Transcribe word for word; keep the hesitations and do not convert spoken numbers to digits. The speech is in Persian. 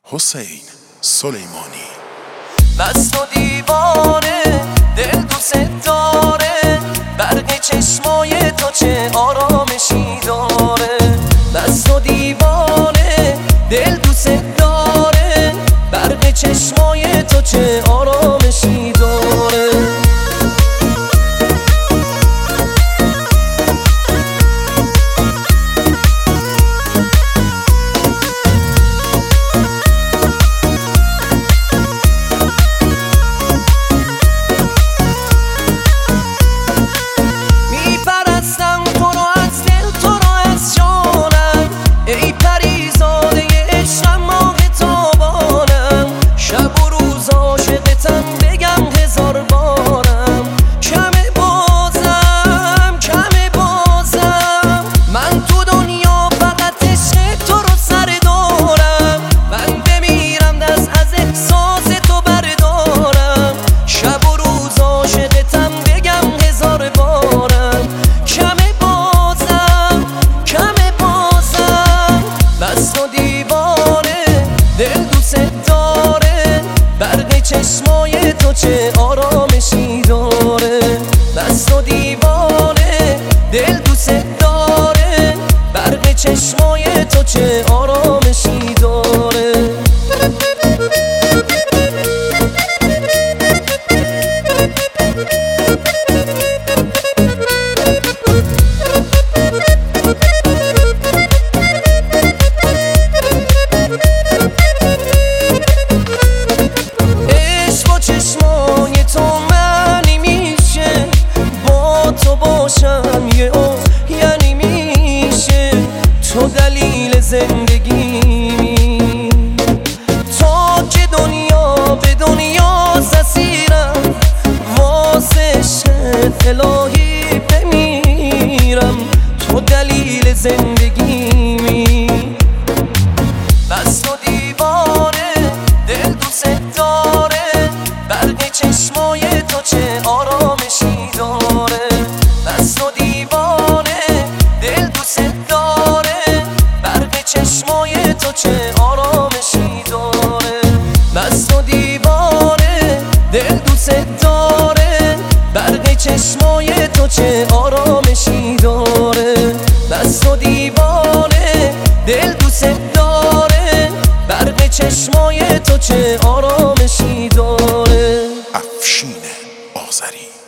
حسین سلیمانی. مست و دیوانه دل دوست داره، برق چشمای تو چه آرامشی داره. مست و دیوانه دل دوست داره، برق چشمای تو چه آرامشی داره. چشمای تو چه آرامشی داره. مست و دیوانه دل دوست داره، برق چشمای تو چه آرامشی داره. یعنی میشه تو دلیل زندگی، تا که دنیا به دنیا سسیرم، واسه عشق الهی بمیرم، تو دلیل زندگی. مست و دیوانه دل دوست داره، برق چشمای تو چه آرامشی داره. مست و دیوانه دل دوست داره، برق چشمای تو چه آرامشی داره. مست و دیوانه دل دوست داره، برق چشمای تو چه آرامشی داره. مست و دیوانه دل دوست داره، برق چشمای تو چه آرامشی داره. افشین آذری.